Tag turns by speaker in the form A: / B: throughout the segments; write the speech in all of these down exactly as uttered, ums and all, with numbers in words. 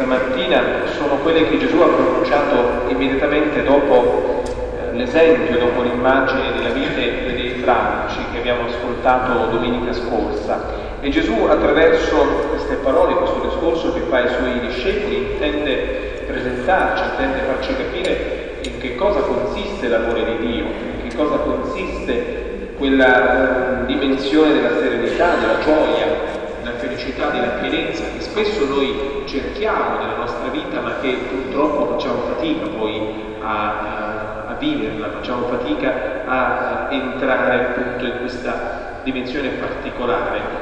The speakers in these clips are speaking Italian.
A: mattina sono quelle che Gesù ha pronunciato immediatamente dopo eh, l'esempio, dopo l'immagine della vite dei fradici che abbiamo ascoltato domenica scorsa. E Gesù, attraverso queste parole, questo discorso che fa ai suoi discepoli, intende presentarci, intende farci capire in che cosa consiste l'amore di Dio, in che cosa consiste quella dimensione della serenità, della gioia, della felicità, della pienezza che spesso noi cerchiamo nella nostra vita, ma che purtroppo facciamo fatica poi a, a, a viverla, facciamo fatica a, a entrare appunto in questa dimensione particolare.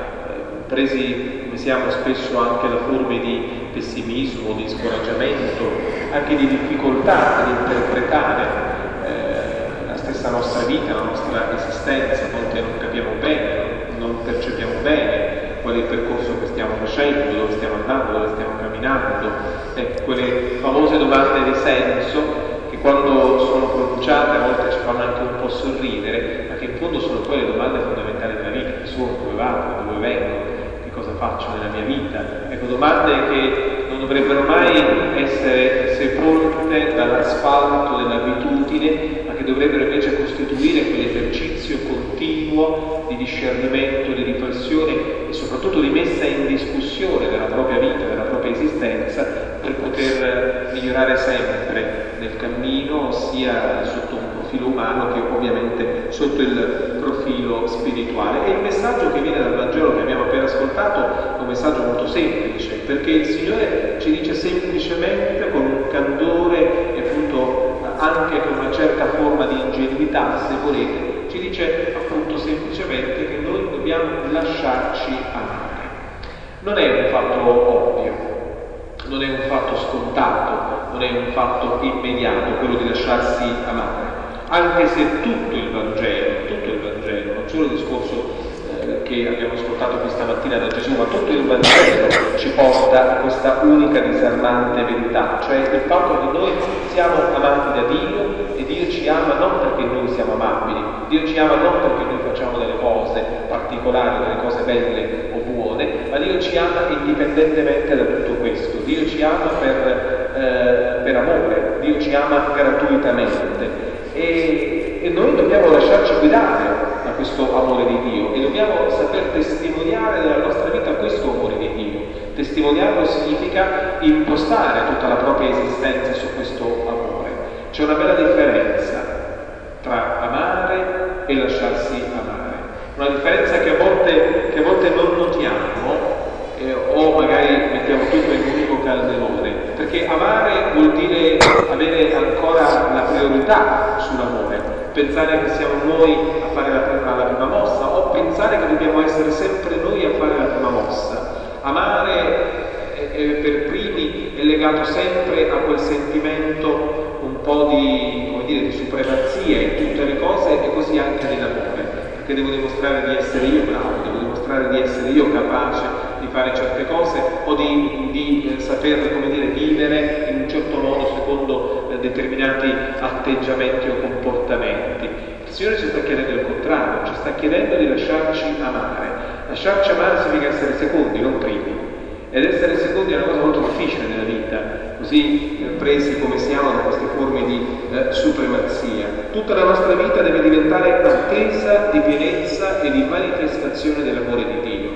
A: Presi come siamo spesso anche da forme di pessimismo, di scoraggiamento, anche di difficoltà ad interpretare eh, la stessa nostra vita, la nostra esistenza, a volte non capiamo bene, non percepiamo bene qual è il percorso che stiamo facendo, dove stiamo andando, dove stiamo camminando, eh, quelle famose domande di senso che quando sono pronunciate a volte ci fanno anche un po' sorridere, ma che in fondo sono poi le domande fondamentali della vita, che sono dove vado, dove vengo, cosa faccio nella mia vita. Ecco, domande che non dovrebbero mai essere sepolte dall'asfalto dell'abitudine, ma che dovrebbero invece costituire quell'esercizio continuo di discernimento, di riflessione e soprattutto di messa in discussione della propria vita, della propria esistenza, per poter migliorare sempre nel cammino, sia sotto un profilo umano che ovviamente sotto il profilo spirituale. E il messaggio che viene dal Vangelo che abbiamo appena ascoltato è un messaggio molto semplice, perché il Signore ci dice semplicemente, con un candore e appunto anche con una certa forma di ingenuità, se volete, ci dice appunto semplicemente che noi dobbiamo lasciarci amare. Non è un fatto ovvio, non è un fatto scontato, non è un fatto immediato quello di lasciarsi amare, anche se tutto il Vangelo, tutto il Vangelo, non solo il discorso eh, che abbiamo ascoltato questa mattina da Gesù, ma tutto il Vangelo ci porta a questa unica disarmante verità, cioè il fatto che noi siamo amati da Dio e Dio ci ama non perché noi siamo amabili, Dio ci ama non perché noi facciamo delle cose particolari, delle cose belle o buone, ma Dio ci ama indipendentemente da tutto questo. Dio ci ama per, eh, per amore, Dio ci ama gratuitamente e, e noi dobbiamo lasciarci guidare da questo amore di Dio e dobbiamo saper testimoniare nella nostra vita questo amore di Dio. Testimoniarlo significa impostare tutta la propria esistenza su questo amore. C'è una bella differenza tra amare e lasciarsi amare, una differenza che a volte, che a volte non notiamo eh, o magari mettiamo tutto in un unico calderone, perché amare vuol dire avere ancora la priorità sull'amore, pensare che siamo noi a fare la prima, la prima mossa o pensare che dobbiamo essere sempre noi a fare la prima mossa. Amare è, è, per primi è legato sempre a quel sentimento un po' di, come dire, di supremazia in tutte le cose e così anche nell'amore, perché devo dimostrare di essere io bravo, devo dimostrare di essere io capace di fare certe cose o di, di eh, saper, come dire, vivere in un certo modo secondo eh, determinati atteggiamenti o comportamenti. Il Signore ci sta chiedendo il contrario, ci sta chiedendo di lasciarci amare. Lasciarci amare significa essere secondi, non primi. Ed essere secondi è una cosa molto difficile nella vita, così eh, presi come siamo da queste forme di eh, supremazia. Tutta la nostra vita deve diventare attesa di pienezza e di manifestazione dell'amore di Dio.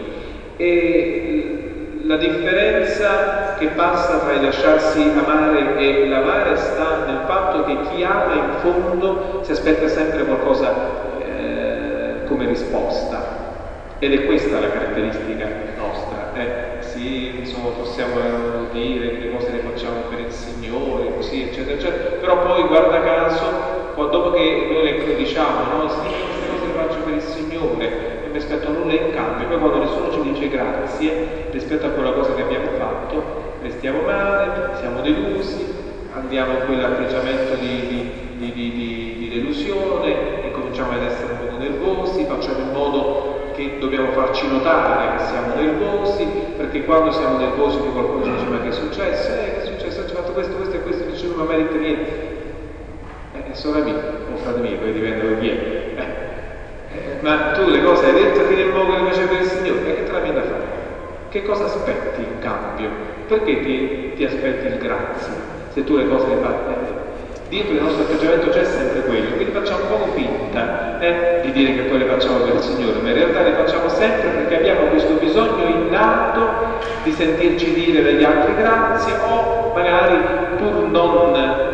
A: E la differenza che passa tra il lasciarsi amare e l'amare sta nel fatto che chi ama in fondo si aspetta sempre qualcosa eh, come risposta. Ed è questa la caratteristica nostra. Eh, sì, insomma, possiamo dire che le cose le facciamo per il Signore, così, eccetera, eccetera, però poi, guarda caso, dopo che noi le diciamo, no, sì, queste cose le faccio per il Signore, non mi aspetto nulla in cambio, poi quando nessuno ci dice grazie rispetto a quella cosa che abbiamo fatto, restiamo male, siamo delusi, andiamo in quell'atteggiamento di, di, di, di, di, di delusione e cominciamo ad essere un po' nervosi, facciamo in modo che dobbiamo farci notare che siamo nervosi, perché quando siamo nervosi che qualcuno ci dice ma che è successo? Eh, che è successo? Ci ha fatto questo, questo e questo, dice non merita niente. Eh, sorella mia, o frate mio, poi dipende da chi è. Eh, eh, ma tu le cose hai detto che nel modo che le facevi per il Signore, e che te la viene da fare? che cosa aspetti in cambio? Perché ti, ti aspetti il grazie? Se tu le cose le fai, dietro il nostro atteggiamento c'è sempre quello, quindi facciamo un po' finta eh, di dire che poi le facciamo per il Signore, ma in realtà le facciamo sempre perché abbiamo questo bisogno innato di sentirci dire dagli altri grazie, o magari pur non,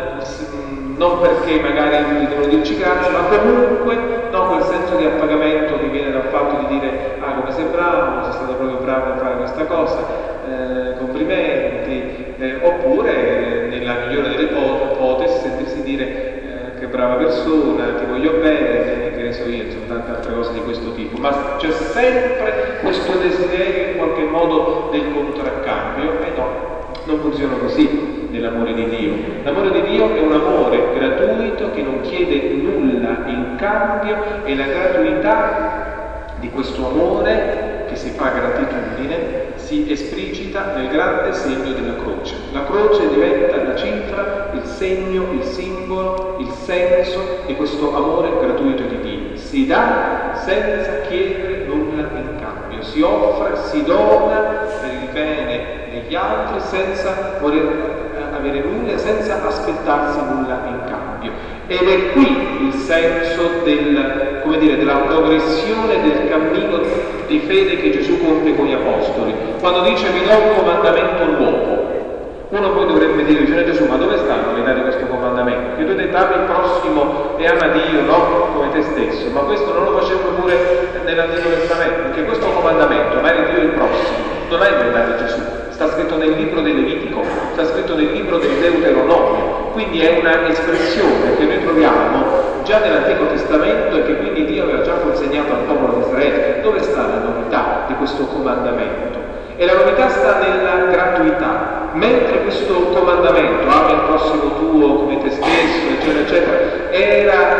A: non perché magari devono dirci grazie, ma comunque no, quel senso di appagamento che viene dal fatto di dire ah, come sei bravo, sei stato proprio bravo a fare questa cosa, eh, complimenti, eh, oppure nella migliore delle ipotesi sentirsi dire eh, che brava persona, ti voglio bene, che ne so io, insomma tante altre cose di questo tipo, ma c'è sempre questo desiderio in qualche modo del contraccambio, e no, non funziona così nell'amore di Dio. L'amore di Dio è un amore gratuito che non chiede nulla in cambio, e la gratuità di questo amore che si fa gratitudine si esplicita nel grande segno della croce. La croce diventa la cifra, il segno, il simbolo, il senso di questo amore gratuito di Dio. Si dà senza chiedere nulla in cambio, si offre, si dona per il bene degli altri senza voler avere nulla, senza aspettarsi nulla in cambio. Ed è qui il senso del, come dire, della progressione del cammino di fede che Gesù compie con gli Apostoli. Quando dice vi do un comandamento nuovo, uno poi dovrebbe dire, Signore Gesù, ma dove sta la novità di questo comandamento? Che tu hai detto ama il prossimo e ama Dio, no? Come te stesso, ma questo non lo facevano pure nell'Antico Testamento, perché questo comandamento, amare Dio e il prossimo, non è inventato Gesù. Sta scritto nel libro del Levitico, sta scritto nel libro del Deuteronomio, quindi è una espressione che noi troviamo già nell'Antico Testamento e che quindi Dio aveva già consegnato al popolo di Israele. Dove sta la novità di questo comandamento? E la novità sta nella gratuità, mentre questo comandamento, ama il prossimo tuo come te stesso, eccetera, eccetera, era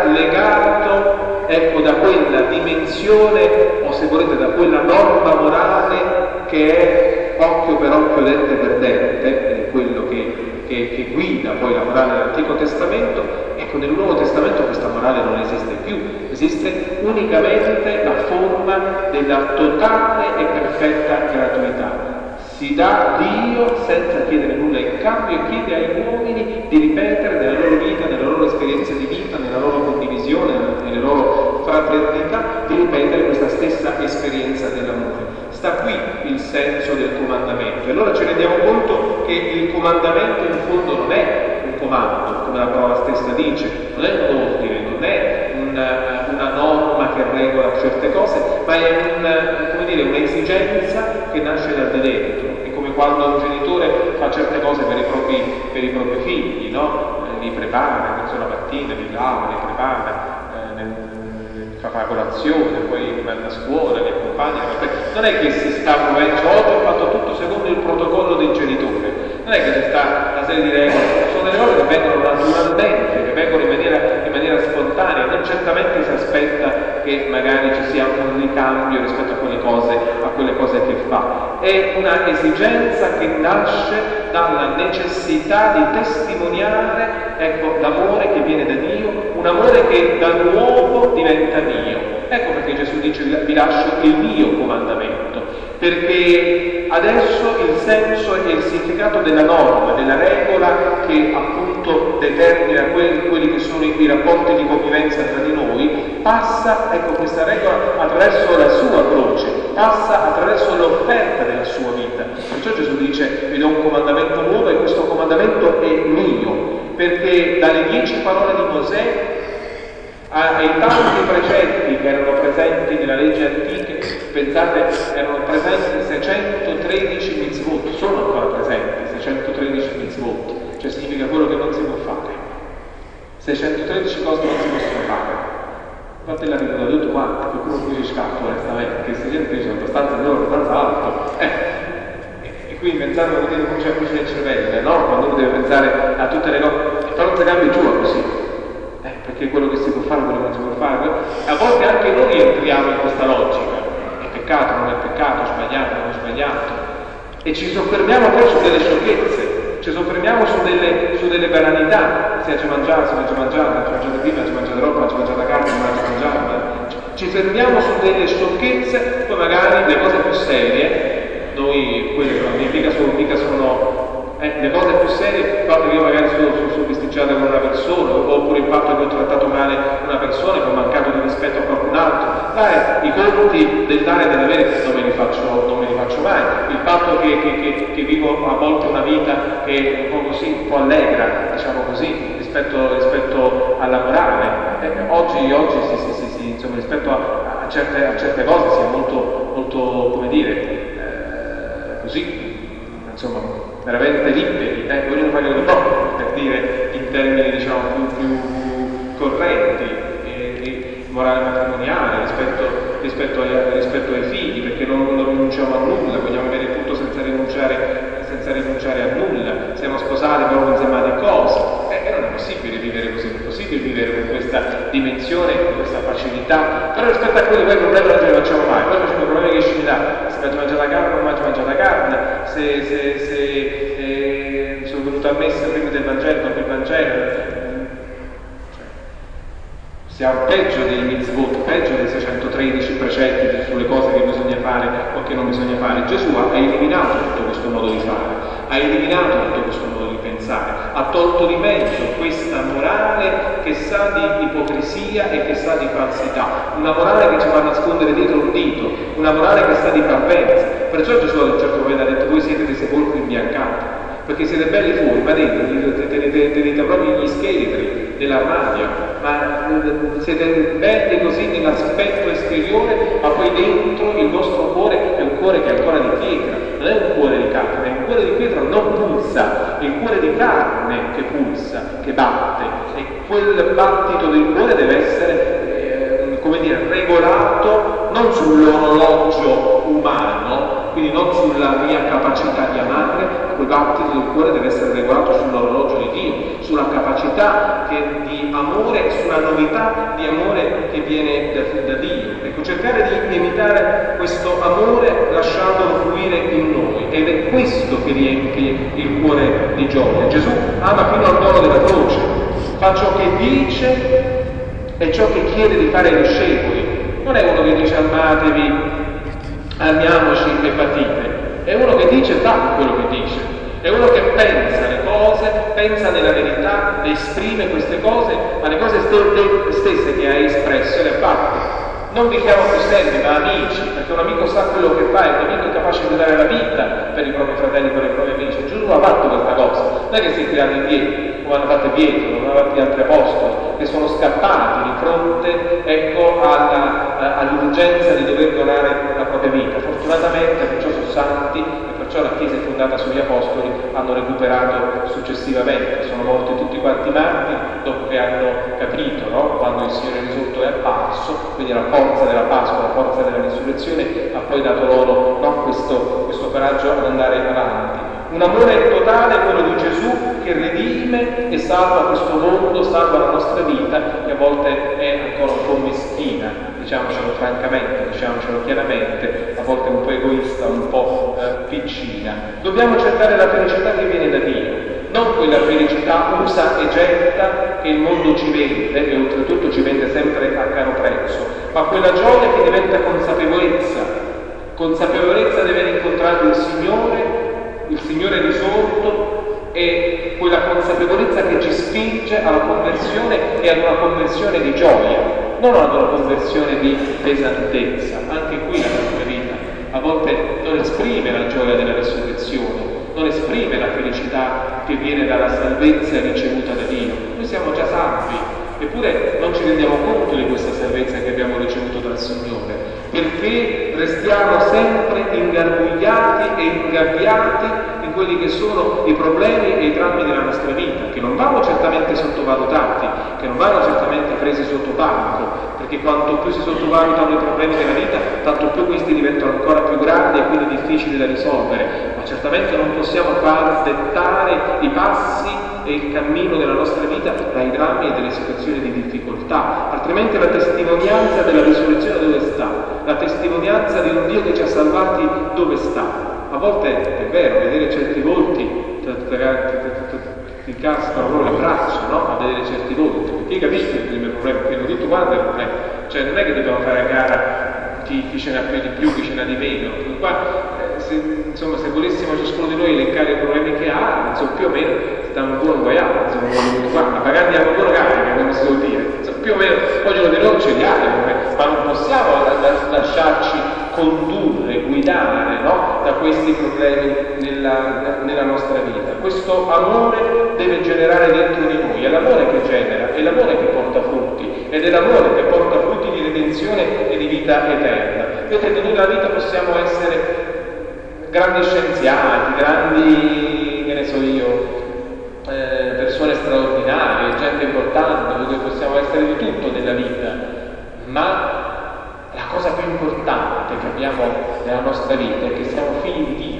A: legato, ecco, da quella dimensione, o se volete da quella norma morale che è occhio per occhio, dente per dente, è quello che, che, che guida poi la morale dell'Antico Testamento. Ecco, nel Nuovo Testamento questa morale non esiste più, esiste unicamente la forma della totale e perfetta gratuità. Si dà Dio senza chiedere nulla in cambio e chiede agli uomini di ripetere nella loro vita, nella loro esperienza di vita, nella loro condivisione, nelle loro fraternità, di ripetere questa stessa esperienza dell'amore. Sta qui il senso del comandamento. E allora ci rendiamo conto che il comandamento in fondo non è un comando, come la parola stessa dice, non è un ordine, non è una, una norma che regola certe cose, ma è un, come dire, un'esigenza che nasce dal di dentro. È come quando un genitore fa certe cose per i propri, per i propri figli, no? Eh, li prepara, verso la mattina, li lava, li prepara, eh, nel, fa la colazione, poi li manda a scuola, li accompagna. Non è che si sta muovendo, oggi ho fatto tutto secondo il protocollo del genitore, non è che ci sta una serie di regole, sono delle cose che vengono naturalmente, che vengono in maniera, in maniera spontanea, non certamente si aspetta che magari ci sia un ricambio rispetto a quelle cose, a quelle cose che fa. È una esigenza che nasce dalla necessità di testimoniare, ecco, l'amore che viene da Dio, un amore che da nuovo diventa mio. Ecco perché Gesù dice vi lascio il mio comandamento, perché adesso il senso e il significato della norma, della regola che appunto determina quelli, quelli che sono i rapporti di convivenza tra di noi, passa, ecco, questa regola attraverso la sua croce, passa attraverso l'offerta della sua vita. Perciò Gesù dice vi do un comandamento nuovo e questo comandamento è mio, perché dalle dieci parole di Mosè ai tanti precetti che erano presenti nella legge antica, pensate, erano presenti seicentotredici mitzvot, sono ancora presenti seicentotredici mitzvot, cioè significa quello che non si può fare, seicentotredici cose non si possono fare. Infatti la ricordo tutto quanto, che uno qui scappa onestamente, perché seicentotredici sono abbastanza, non abbastanza alto, eh. e quindi pensare che come c'è così nel cervello, no? Quando uno deve pensare a tutte le cose, però non si cambia giù così. Eh, perché quello che si può fare, quello che non si può fare, a volte anche noi entriamo in questa logica, è peccato, non è peccato, sbagliato, non è sbagliato, e ci soffermiamo poi su delle sciocchezze, ci soffermiamo su delle, su delle banalità, si è già mangiato, si è già mangiato, si è mangiato prima, si è mangiato roba, si è mangiata carne, si è mangiato mangiato, ci fermiamo su delle sciocchezze, poi magari le cose più serie noi sono, mica sono eh, le cose più serie, il fatto che io magari sono, sono, sono bisticciata con una persona, oppure il fatto che ho trattato male una persona, che ho mancato di rispetto a qualcun altro. Dai, i conti del dare e dell'avere non me li faccio, non me li faccio mai. Il fatto che, che, che, che vivo a volte una vita che è un po' così, un po' allegra, diciamo così, rispetto, rispetto alla morale. Eh, oggi, oggi sì, sì, sì, sì, insomma, rispetto a, a, certe, a certe cose si è molto, molto, come dire, eh, così, insomma, veramente liberi, eh, ognuno fa quello che può, per dire in termini, diciamo, più, più corretti, eh, di morale matrimoniale, rispetto, rispetto, ai, rispetto ai figli, perché non, non rinunciamo a nulla, vogliamo avere tutto senza rinunciare, senza rinunciare a nulla, siamo sposati però non siamo amati cosa. E non è possibile vivere così, non è possibile vivere con questa dimensione, con questa facilità, però rispetto a quelli poi i problemi non ce li facciamo mai, poi facciamo i problemi che scenderà, se mangia mangiata carne o non mangia mangiata carne, se, se, se eh, sono venuto a messa prima del Vangelo, dopo il Vangelo, siamo peggio dei mitzvot, peggio dei seicentotredici precetti sulle cose che bisogna fare o che non bisogna fare. Gesù ha eliminato tutto questo modo di fare, ha eliminato tutto questo modo di pensare, ha tolto di mezzo questa morale che sa di ipocrisia e che sa di falsità, una morale che ci fa nascondere dietro un dito, una morale che sa di parvenza. Perciò Gesù ad un certo momento ha detto: voi siete dei sepolcri imbiancati, perché siete belli fuori, ma dentro tenete proprio gli scheletri dell'armadio, ma siete belli così nell'aspetto esteriore, ma poi dentro il vostro cuore è un cuore che è ancora di pietra, non è un cuore di carne, è un cuore di pietra non pulsa, è il cuore di carne che pulsa, che batte, e quel battito del cuore deve essere, eh, come dire, regolato non sull'orologio umano, quindi non sulla mia capacità di amare, quel battito del cuore deve essere regolato sull'orologio di Dio, sulla capacità che, di amore, sulla novità di amore che viene da, da Dio. Ecco, cercare di imitare questo amore lasciandolo fluire in noi, ed è questo che riempie il cuore di gioia. Gesù ama fino al dono della croce, fa ciò che dice e ciò che chiede di fare ai discepoli. Non è uno che dice amatevi, amiamoci e patite, è uno che dice fa quello che dice, è uno che pensa le cose, pensa nella verità, le esprime queste cose, ma le cose stesse che ha espresso le ha fatte. Non vi chiamo più servi, ma amici, perché un amico sa quello che fa, e un amico è capace di dare la vita per i propri fratelli, per i propri amici. Gesù ha fatto questa cosa, non è che si è tirato indietro, come hanno fatto Pietro, come hanno fatto gli altri apostoli, che sono scappati di fronte, ecco, alla, all'urgenza di dover donare la propria vita. Fortunatamente, perciò sono santi, e perciò la Chiesa è fondata sugli apostoli, hanno recuperato successivamente, sono morti tutti quanti martiri dopo che hanno capito, no? Quando il Signore risorto è apparso, quindi la forza della Pasqua, la forza della risurrezione ha poi dato loro, no? questo, questo coraggio ad andare avanti. Un amore totale, quello di Gesù, che redime e salva questo mondo, salva la nostra vita, che a volte è ancora un po' meschina, diciamocelo francamente, diciamocelo chiaramente, a volte un po' egoista, un po' eh, piccina. Dobbiamo cercare la felicità che viene da Dio, non quella felicità usa e getta che il mondo ci vende, e oltretutto ci vende sempre a caro prezzo, ma quella gioia che diventa consapevolezza, consapevolezza di aver incontrato il Signore, il Signore risorto, e quella consapevolezza che ci spinge alla conversione, e ad una conversione di gioia, non ad una conversione di pesantezza. Anche qui la nostra vita a volte non esprime la gioia della resurrezione, non esprime la felicità che viene dalla salvezza ricevuta da Dio. Noi siamo già salvi, eppure non ci rendiamo conto di questa salvezza che abbiamo ricevuto dal Signore, perché restiamo sempre ingarbugliati e ingabbiati in quelli che sono i problemi e i drammi della nostra vita, che non vanno certamente sottovalutati, che non vanno certamente presi sotto banco, perché quanto più si sottovalutano i problemi della vita, tanto più questi diventano ancora più grandi e quindi difficili da risolvere, ma certamente non possiamo far dettare i passi e il cammino della nostra vita dai drammi e dalle situazioni di difficoltà, altrimenti la testimonianza della risurrezione dove sta? La testimonianza di un Dio che ci ha salvati dove sta? A volte è vero, vedere certi volti ti cascano proprio le braccia, no? A vedere certi volti, perché io capisco il primo problema, perché tutto quanto è il problema, cioè non è che dobbiamo fare a gara chi, chi ce n'ha più di più, chi ce n'ha di meno. Qua, eh, se, insomma, se volessimo ciascuno di noi elencare i problemi che ha, insomma, più o meno stiamo un po' inguaiati, insomma, ma magari andiamo buona carica, come si vuol dire, insomma, più o meno ognuno di noi ce li ha, ma non possiamo lasciarci condurre, guidare, no? Da questi problemi nella, nella nostra vita. Questo amore deve generare dentro di noi, è l'amore che genera, è l'amore che porta frutti, ed è l'amore che porta frutti di redenzione e di vita eterna. Vedete, noi nella vita possiamo essere grandi scienziati, grandi, che ne so io, eh, persone straordinarie, gente importante, noi possiamo essere di tutto nella vita, ma la cosa più importante che abbiamo nella nostra vita è che siamo figli di Dio.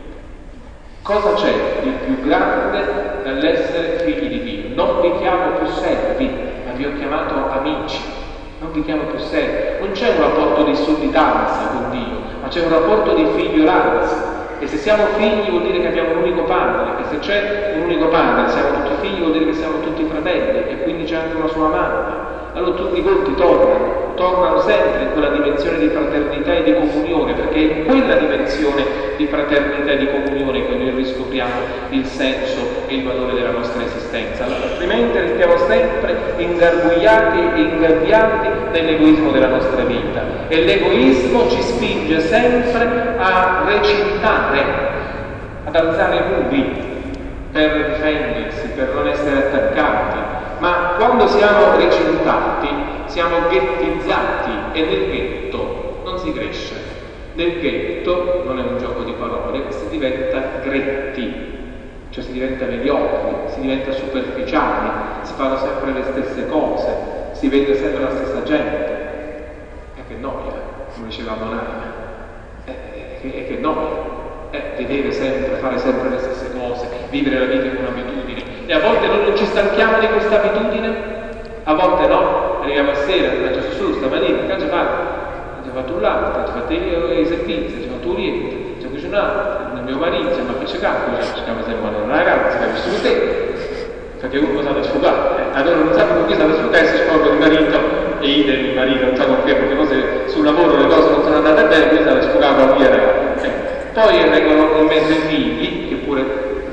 A: Cosa c'è di più grande nell'essere figli di Dio? Non vi chiamo più servi, ma vi ho chiamato amici. Non vi chiamo più servi. Non c'è un rapporto di sudditanza con Dio, ma c'è un rapporto di figliolanza. E se siamo figli vuol dire che abbiamo un unico padre, e se c'è un unico padre, siamo tutti figli, vuol dire che siamo tutti fratelli, e quindi c'è anche una sua mamma. Allora tutti i conti tornano, tornano sempre in quella dimensione di fraternità e di comunione, perché è in quella dimensione di fraternità e di comunione che noi riscopriamo il senso e il valore della nostra esistenza. Allora, altrimenti restiamo sempre ingarbugliati e ingabbiati nell'egoismo della nostra vita, e l'egoismo ci spinge sempre a recintare, ad alzare muri per difendersi, per non essere attaccati. Ma quando siamo recintati, siamo ghettizzati, e nel ghetto non si cresce. Nel ghetto, non è un gioco di parole, si diventa gretti, cioè si diventa mediocri, si diventa superficiali, si fanno sempre le stesse cose, si vede sempre la stessa gente. E che noia, come diceva Bonanima, e che, che noia. Eh, vedere sempre, fare sempre le stesse cose, vivere la vita con un'abitudine. E a volte noi non ci stanchiamo di questa abitudine, a volte no, arriviamo a sera, faccio su stamattina, che hai fatto? Ho fatto un latte, ho fatto io i servizi, ho fatto un niente, ho cucinato, il mio marito, ma che c'è capo, ci chiama sempre una ragazza, che ha vissuto te, perché uno sa da sfogare, eh. Allora non sa con chi sta da sfogare, si sfoga il marito, e idem il marito, non sa con che, perché cose sul lavoro le cose non sono andate bene, quindi sta da sfogare con via ragazza. Eh. Poi vengono in mezzo i figli, che pure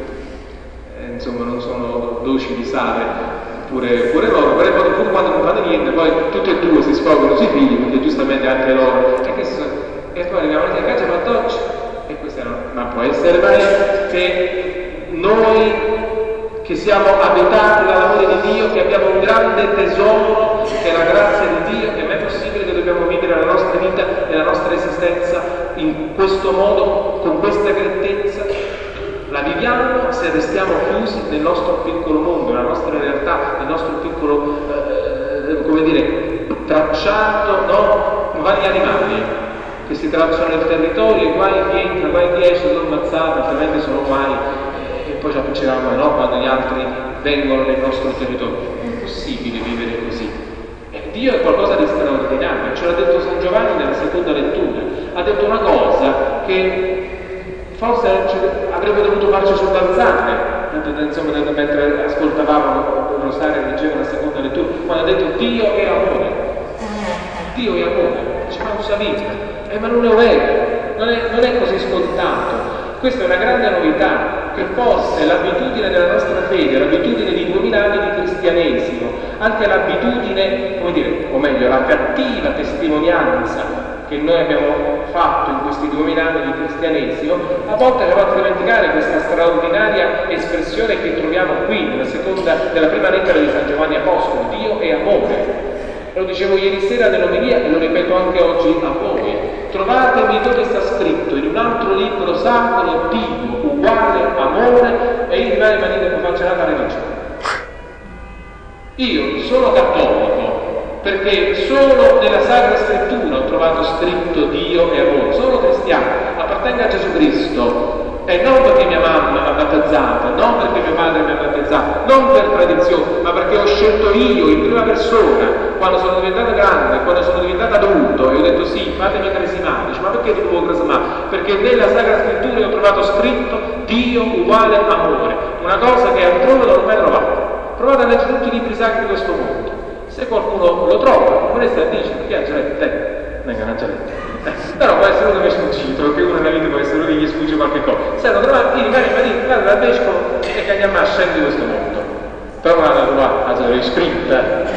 A: eh, insomma non sono dolci di sale, pure, pure loro, però pure, pure quando non fanno niente, poi tutti e due si sfogano sui figli, perché giustamente anche loro. E, che so, e poi arriviamo a casa a doccia, e questa no. Ma può essere mai che noi che siamo abitati dall'amore di Dio, che abbiamo un grande tesoro, che è la grazia di Dio, che non è possibile che dobbiamo vivere la nostra vita e la nostra esistenza in questo modo, con questa grettezza? La viviamo se restiamo chiusi nel nostro piccolo mondo, nella nostra realtà, nel nostro piccolo, eh, come dire, tracciato, no? Vari animali che si tracciano nel territorio, e guai chi entra, guai chi esce, sono ammazzati, altrimenti sono guai, eh, e poi ci appiccichiamo, no? Quando gli altri vengono nel nostro territorio. È impossibile vivere così. E Dio è qualcosa di straordinario, ce l'ha detto San Giovanni nella seconda lettura. Ha detto una cosa che forse avrebbe dovuto farci sobbalzare, insomma, mentre ascoltavamo il rosario e leggevano la seconda lettura, quando ha detto Dio è amore. Dio è amore, ci fa un vita, eh, ma non è vero, non è, non è così scontato. Questa è una grande novità, che fosse l'abitudine della nostra fede, l'abitudine di duemila anni di cristianesimo, anche l'abitudine, come dire, o meglio, la cattiva testimonianza che noi abbiamo fatto in questi duemila anni di cristianesimo, a volte ci va a dimenticare questa straordinaria espressione che troviamo qui, nella seconda, nella prima lettera di San Giovanni Apostolo: Dio è amore. Lo dicevo ieri sera nell'omelia e lo ripeto anche oggi a voi. Trovatemi dove sta scritto in un altro libro sacro Dio uguale amore, e io rimane manino che faccia la religione. Io sono cattolico perché solo nella Sacra Scrittura ho trovato scritto Dio e amore. Sono cristiano, appartengo a Gesù Cristo, e non perché mia mamma mi ha battezzata, non perché mio padre mi ha battezzato, non per tradizione, ma perché ho scelto io in prima persona, quando sono diventato grande, quando sono diventato adulto, e ho detto sì, fatemi cresimare. Dice, ma perché ti devo cresimare? Perché nella Sacra Scrittura ho trovato scritto Dio uguale amore, una cosa che altrove non ho mai trovato. Provate a leggere tutti i libri sacri di questo mondo. Se qualcuno lo trova, non resta a dire, perché ha già letto te? Non ha già letto. Però può essere uno che mi è sfuggito, perché uno nella vita può essere uno che gli sfugge qualche cosa. Stanno trovando, i vari mariti, vanno dal vescovo e che andiamo a scendere questo mondo. Però non la trovata, la avevi scritta,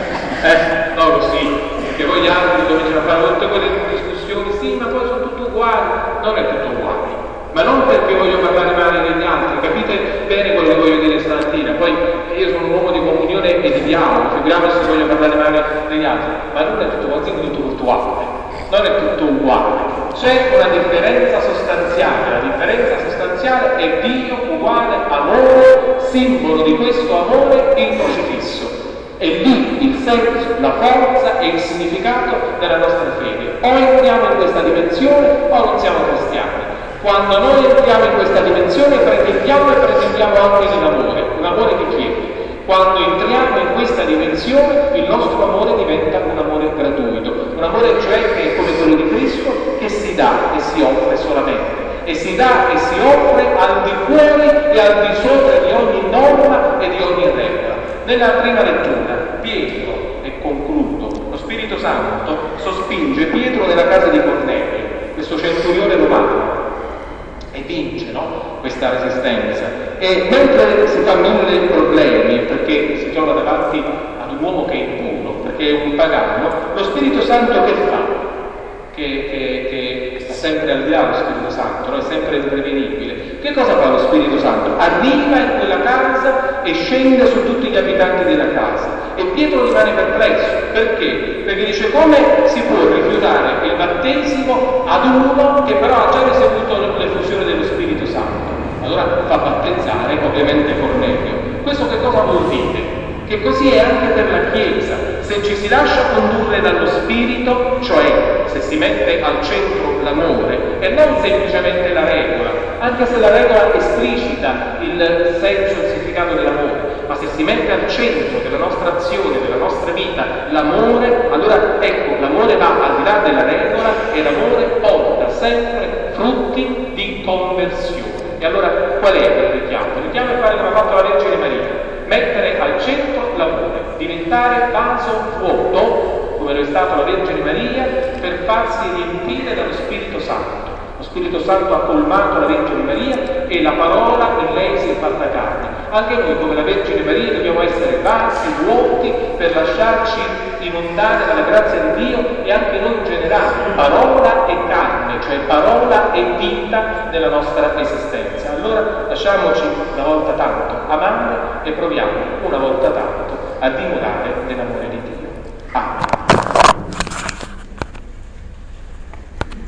A: eh? No, così, perché poi gli altri cominciano a fare tutte quelle discussioni, sì, ma poi sono tutti uguali. Non è tutto uguale, ma non perché voglio parlare male degli altri, capite bene quello che voglio dire stamattina. Poi io sono un uomo di comunione e di dialogo, figuriamoci se voglio parlare male degli altri, ma non è tutto quasi tutto virtuale, non è tutto uguale. C'è una differenza sostanziale, la differenza sostanziale è Dio uguale amore, simbolo di questo amore il crocifisso. È lì il senso, la forza e il significato della nostra fede. O entriamo in questa dimensione o non siamo cristiani. Quando noi entriamo in questa dimensione pretendiamo e pretendiamo anche dell'amore, un amore che chiede. Quando entriamo in questa dimensione il nostro amore diventa un amore gratuito, un amore cioè che è come quello di Cristo, che si dà e si offre solamente, e si dà e si offre al di fuori e al di sopra di ogni norma e di ogni regola. Nella prima lettura Pietro, e concludo, lo Spirito Santo sospinge Pietro nella casa di Cornelio, questo centurione romano, e vince, no? Questa resistenza. E mentre si fa mille problemi, perché si trova davanti ad un uomo che è impuro, perché è un pagano, lo Spirito Santo che fa? Che, che, che sta sempre al di là lo Spirito Santo, no? È sempre imprevedibile. Che cosa fa lo Spirito Santo? Arriva in quella casa e scende su tutti gli abitanti della casa. E Pietro rimane perplesso. Perché? Perché dice: come si può rifiutare il battesimo ad uno che però ha già ricevuto l'effusione dello Spirito Santo? Allora fa battezzare ovviamente Cornelio. Questo che cosa vuol dire? Che così è anche per la Chiesa. Se ci si lascia condurre dallo Spirito, cioè se si mette al centro l'amore e non semplicemente la regola, anche se la regola esplicita il senso e il significato dell'amore, ma se si mette al centro della nostra azione, della nostra vita, l'amore, allora ecco, l'amore va al di là della regola e l'amore porta sempre frutti di conversione. E allora qual è il richiamo? Il richiamo è fare come ha fatto la Vergine Maria, mettere al centro l'amore, diventare vaso vuoto, come lo è stato la Vergine Maria, per farsi riempire dallo Spirito Santo. Lo Spirito Santo ha colmato la Vergine Maria e la parola in lei si è fatta carne. Anche noi, come la Vergine Maria, dobbiamo essere vasi vuoti per lasciarci inondare dalla grazia di Dio e anche noi in generale, parola e carne, cioè parola e vita nella nostra esistenza. Allora lasciamoci una volta tanto amare e proviamo una volta tanto a dimorare nell'amore.